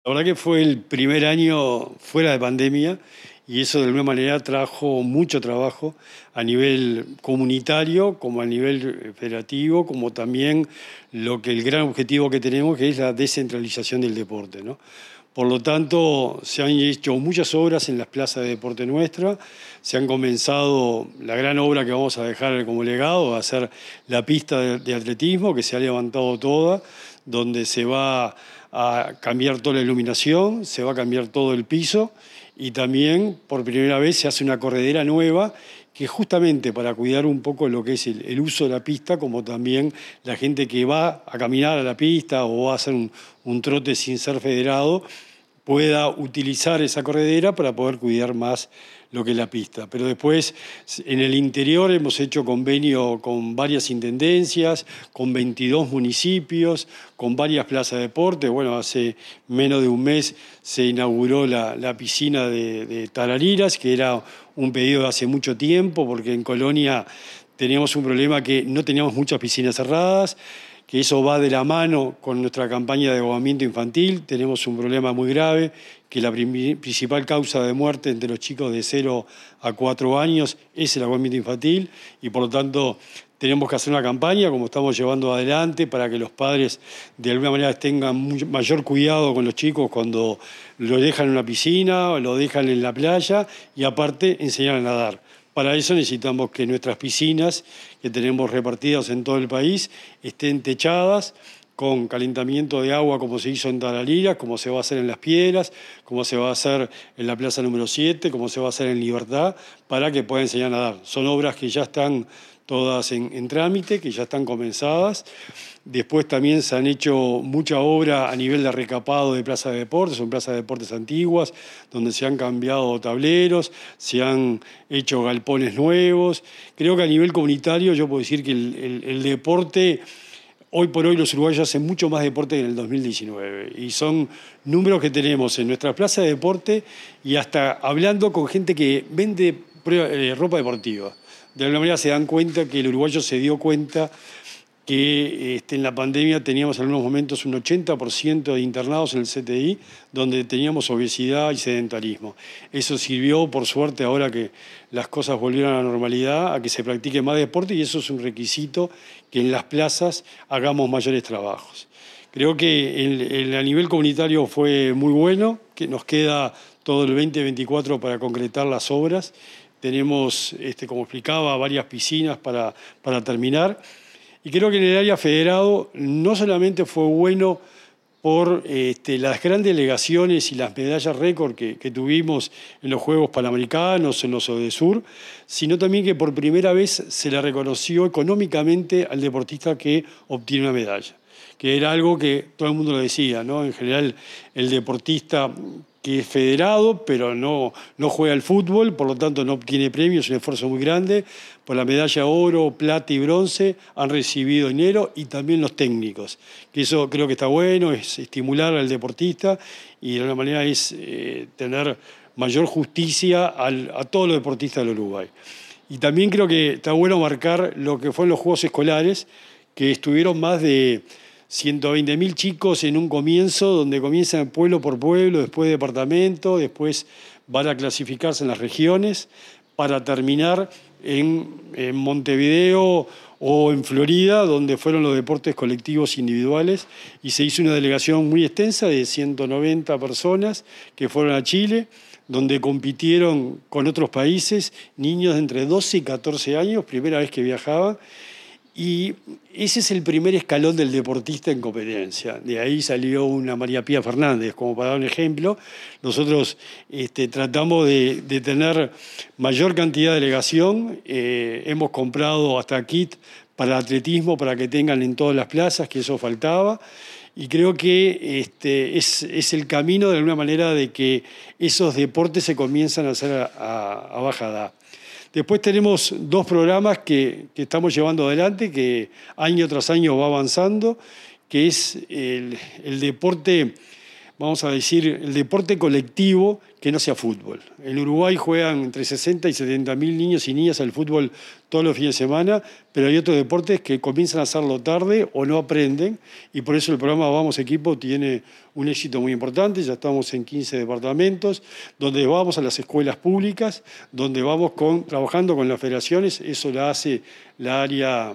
La verdad que fue el primer año fuera de pandemia y eso de alguna manera trajo mucho trabajo a nivel comunitario, como a nivel federativo, como también lo que el gran objetivo que tenemos, que es la descentralización del deporte, ¿no? Por lo tanto, se han hecho muchas obras en las plazas de deporte nuestra, se han comenzado la gran obra que vamos a dejar como legado, va a ser la pista de atletismo, que se ha levantado toda, donde se va a cambiar toda la iluminación, se va a cambiar todo el piso y también por primera vez se hace una corredera nueva que justamente para cuidar un poco lo que es el uso de la pista, como también la gente que va a caminar a la pista o va a hacer un trote sin ser federado, pueda utilizar esa corredera para poder cuidar más lo que es la pista. Pero después, en el interior hemos hecho convenio con varias intendencias, con 22 municipios, con varias plazas de deporte. Bueno, hace menos de un mes se inauguró la piscina de Tarariras, que era un pedido de hace mucho tiempo, porque en Colonia teníamos un problema que no teníamos muchas piscinas cerradas, que eso va de la mano con nuestra campaña de ahogamiento infantil. Tenemos un problema muy grave, que la principal causa de muerte entre los chicos de 0 a 4 años es el ahogamiento infantil y por lo tanto tenemos que hacer una campaña, como estamos llevando adelante, para que los padres de alguna manera tengan mayor cuidado con los chicos cuando los dejan en una piscina o los dejan en la playa y aparte enseñar a nadar. Para eso necesitamos que nuestras piscinas, que tenemos repartidas en todo el país, estén techadas con calentamiento de agua como se hizo en Tarariras, como se va a hacer en Las Piedras, como se va a hacer en la Plaza número 7, como se va a hacer en Libertad, para que puedan enseñar a nadar. Son obras que ya están todas en trámite, que ya están comenzadas. Después también se han hecho mucha obra a nivel de recapado de plazas de deportes, son plazas de deportes antiguas, donde se han cambiado tableros, se han hecho galpones nuevos. Creo que a nivel comunitario yo puedo decir que el deporte, hoy por hoy los uruguayos hacen mucho más deporte que en el 2019 y son números que tenemos en nuestras plazas de deporte y hasta hablando con gente que vende ropa deportiva. De alguna manera se dan cuenta que el uruguayo se dio cuenta que en la pandemia teníamos en algunos momentos un 80% de internados en el CTI, donde teníamos obesidad y sedentarismo. Eso sirvió, por suerte, ahora que las cosas volvieron a la normalidad, a que se practique más deporte y eso es un requisito que en las plazas hagamos mayores trabajos. Creo que a nivel comunitario fue muy bueno, que nos queda todo el 2024 para concretar las obras. Tenemos, como explicaba, varias piscinas para terminar. Y creo que en el área federado no solamente fue bueno por las grandes delegaciones y las medallas récord que tuvimos en los Juegos Panamericanos, en los ODESUR, sino también que por primera vez se le reconoció económicamente al deportista que obtiene una medalla, que era algo que todo el mundo lo decía, ¿no? En general, el deportista que es federado, pero no juega al fútbol, por lo tanto no obtiene premios, es un esfuerzo muy grande. Por la medalla oro, plata y bronce han recibido dinero y también los técnicos, que eso creo que está bueno, es estimular al deportista y de alguna manera es tener mayor justicia a todos los deportistas del Uruguay. Y también creo que está bueno marcar lo que fueron los Juegos Escolares, que estuvieron más de 120.000 chicos en un comienzo, donde comienzan pueblo por pueblo, después departamento, después van a clasificarse en las regiones, para terminar en Montevideo o en Florida, donde fueron los deportes colectivos individuales, y se hizo una delegación muy extensa de 190 personas que fueron a Chile, donde compitieron con otros países, niños de entre 12 y 14 años, primera vez que viajaban, y ese es el primer escalón del deportista en competencia. De ahí salió una María Pía Fernández, como para dar un ejemplo. Nosotros tratamos de tener mayor cantidad de delegación. Hemos comprado hasta kit para atletismo, para que tengan en todas las plazas, que eso faltaba. Y creo que es el camino, de alguna manera, de que esos deportes se comienzan a hacer a baja edad. Después tenemos dos programas que estamos llevando adelante, que año tras año va avanzando, que es el deporte vamos a decir, el deporte colectivo que no sea fútbol. En Uruguay juegan entre 60 y 70 mil niños y niñas al fútbol todos los fines de semana, pero hay otros deportes que comienzan a hacerlo tarde o no aprenden, y por eso el programa Vamos Equipo tiene un éxito muy importante. Ya estamos en 15 departamentos, donde vamos a las escuelas públicas, donde vamos trabajando con las federaciones. Eso la hace la área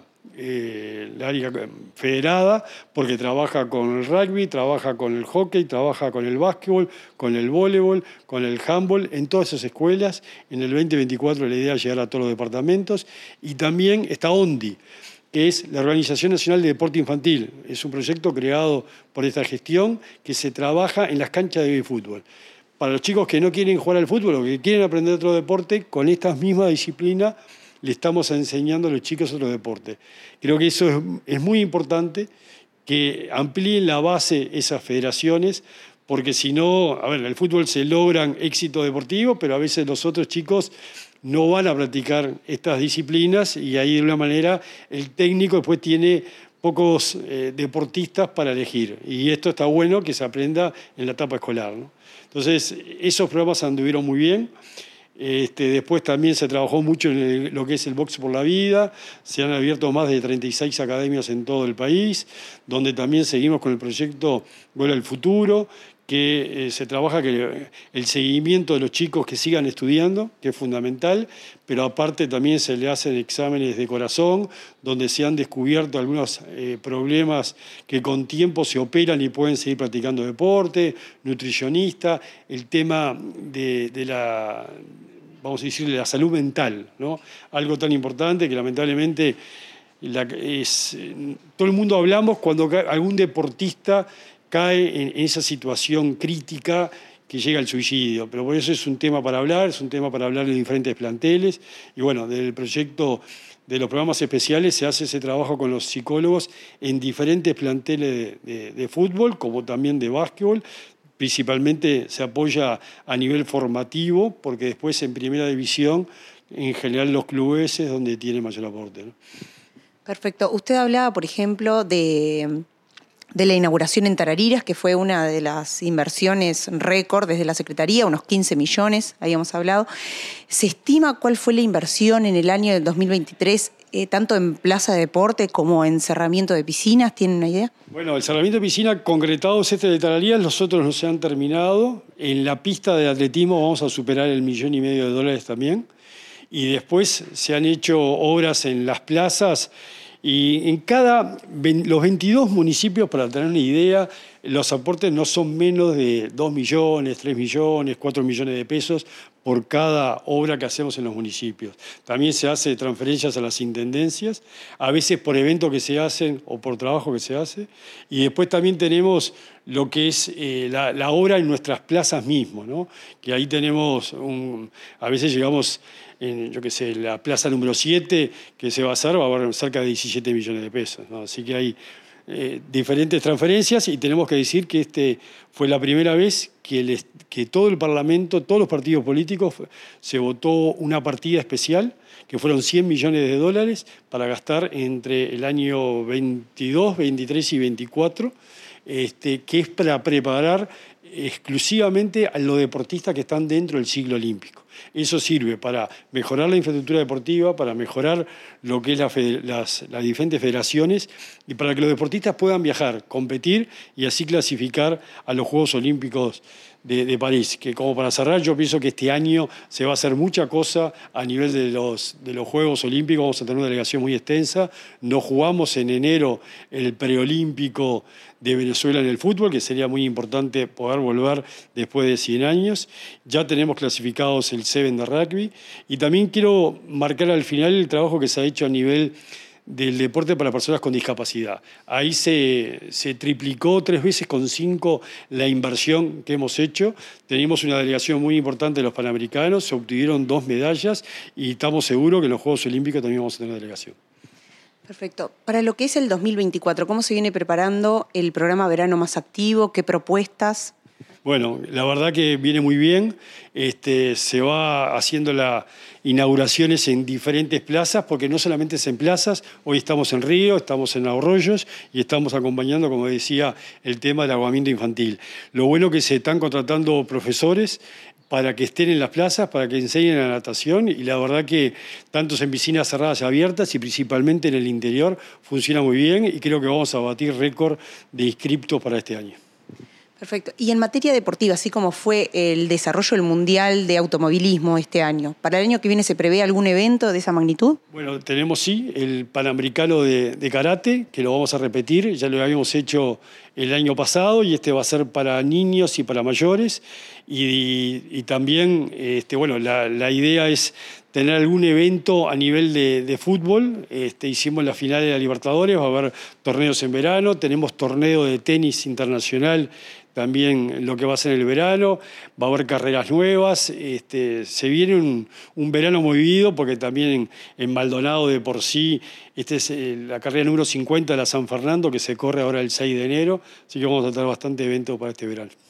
federada, porque trabaja con el rugby, trabaja con el hockey, trabaja con el básquetbol, con el voleibol, con el handball, en todas esas escuelas. En el 2024 la idea es llegar a todos los departamentos. Y también está ONDI, que es la Organización Nacional de Deporte Infantil. Es un proyecto creado por esta gestión que se trabaja en las canchas de fútbol. Para los chicos que no quieren jugar al fútbol o que quieren aprender otro deporte, con esta misma disciplina le estamos enseñando a los chicos otro deporte. Creo que eso es muy importante, que amplíen la base esas federaciones, porque si no, a ver, en el fútbol se logran éxitos deportivos, pero a veces los otros chicos no van a practicar estas disciplinas, y ahí de alguna manera el técnico después tiene pocos deportistas para elegir. Y esto está bueno que se aprenda en la etapa escolar, ¿no? Entonces, esos programas anduvieron muy bien. Después también se trabajó mucho en lo que es el Box por la Vida. Se han abierto más de 36 academias en todo el país, donde también seguimos con el proyecto Gol al Futuro, que se trabaja que el seguimiento de los chicos que sigan estudiando, que es fundamental, pero aparte también se le hacen exámenes de corazón, donde se han descubierto algunos problemas que con tiempo se operan y pueden seguir practicando deporte, nutricionista, el tema de la, vamos a decirle, la salud mental, ¿no? Algo tan importante que lamentablemente todo el mundo hablamos cuando algún deportista cae en esa situación crítica que llega al suicidio. Pero por eso es un tema para hablar, es un tema para hablar en diferentes planteles. Y bueno, del proyecto de los programas especiales se hace ese trabajo con los psicólogos en diferentes planteles de fútbol, como también de básquetbol. Principalmente se apoya a nivel formativo, porque después en primera división, en general los clubes es donde tiene mayor aporte, ¿no? Perfecto. Usted hablaba, por ejemplo, de la inauguración en Tarariras, que fue una de las inversiones récord desde la Secretaría, unos 15 millones, habíamos hablado. ¿Se estima cuál fue la inversión en el año del 2023, tanto en plaza de deporte como en cerramiento de piscinas? ¿Tienen una idea? Bueno, el cerramiento de piscina, concretados de Tarariras, los otros no se han terminado. En la pista de atletismo vamos a superar el $1,500,000 también. Y después se han hecho obras en las plazas. Y en los 22 municipios, para tener una idea, los aportes no son menos de 2 millones, 3 millones, 4 millones de pesos por cada obra que hacemos en los municipios. También se hace transferencias a las intendencias, a veces por eventos que se hacen o por trabajo que se hace. Y después también tenemos lo que es la obra en nuestras plazas mismas, ¿no? Que ahí tenemos, a veces llegamos en, yo qué sé, la plaza número 7 que se va a hacer, va a haber cerca de 17 millones de pesos, ¿no? Así que hay diferentes transferencias, y tenemos que decir que fue la primera vez que todo el Parlamento, todos los partidos políticos, se votó una partida especial, que fueron $100 millones para gastar entre el año 22, 23 y 24, que es para preparar exclusivamente a los deportistas que están dentro del ciclo olímpico. Eso sirve para mejorar la infraestructura deportiva, para mejorar lo que es las diferentes federaciones, y para que los deportistas puedan viajar, competir y así clasificar a los Juegos Olímpicos de París. Que, como para cerrar, yo pienso que este año se va a hacer mucha cosa a nivel de los Juegos Olímpicos. Vamos a tener una delegación muy extensa. Nos jugamos en enero el preolímpico de Venezuela en el fútbol, que sería muy importante poder volver después de 100 años. Ya tenemos clasificados el 7 de rugby. Y también quiero marcar al final el trabajo que se ha hecho a nivel del deporte para personas con discapacidad. Ahí se triplicó 3,5 veces la inversión que hemos hecho. Tenemos una delegación muy importante de los Panamericanos, se obtuvieron 2 medallas, y estamos seguros que en los Juegos Olímpicos también vamos a tener delegación. Perfecto. Para lo que es el 2024, ¿cómo se viene preparando el programa Verano Más Activo? ¿Qué propuestas? Bueno, la verdad que viene muy bien. Se va haciendo las inauguraciones en diferentes plazas, porque no solamente es en plazas, hoy estamos en Río, estamos en Arroyos y estamos acompañando, como decía, el tema del ahogamiento infantil. Lo bueno que se están contratando profesores para que estén en las plazas, para que enseñen la natación, y la verdad que tanto en piscinas cerradas y abiertas y principalmente en el interior funciona muy bien, y creo que vamos a batir récord de inscriptos para este año. Perfecto. Y en materia deportiva, así como fue el desarrollo del Mundial de Automovilismo este año, ¿para el año que viene se prevé algún evento de esa magnitud? Bueno, tenemos sí el Panamericano de Karate, que lo vamos a repetir, ya lo habíamos hecho el año pasado y va a ser para niños y para mayores. Y también, bueno, la idea es tener algún evento a nivel de fútbol. Hicimos la final de la Libertadores, va a haber torneos en verano, tenemos torneo de tenis internacional también lo que va a ser el verano, va a haber carreras nuevas, se viene un verano movido porque también en Maldonado de por sí, es la carrera número 50 de la San Fernando que se corre ahora el 6 de enero, así que vamos a tener bastante eventos para este verano.